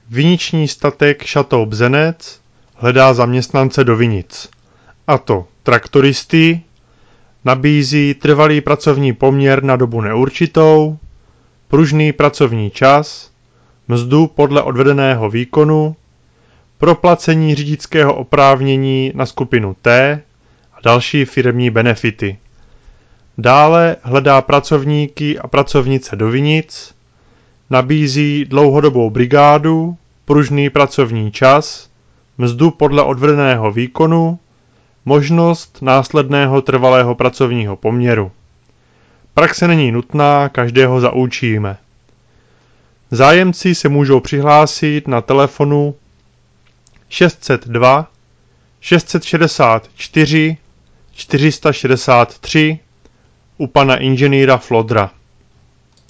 Viniční statek Chateau Bzenec hledá zaměstnance do vinic. A to traktoristy, nabízí trvalý pracovní poměr na dobu neurčitou, pružný pracovní čas, mzdu podle odvedeného výkonu, proplacení řidičského oprávnění na skupinu T a další firemní benefity. Dále hledá pracovníky a pracovnice do vinic, nabízí dlouhodobou brigádu, pružný pracovní čas, mzdu podle odvedeného výkonu, možnost následného trvalého pracovního poměru. Praxe není nutná, každého zaučíme. Zájemci se můžou přihlásit na telefonu 602 664 463 u pana inženýra Flodra.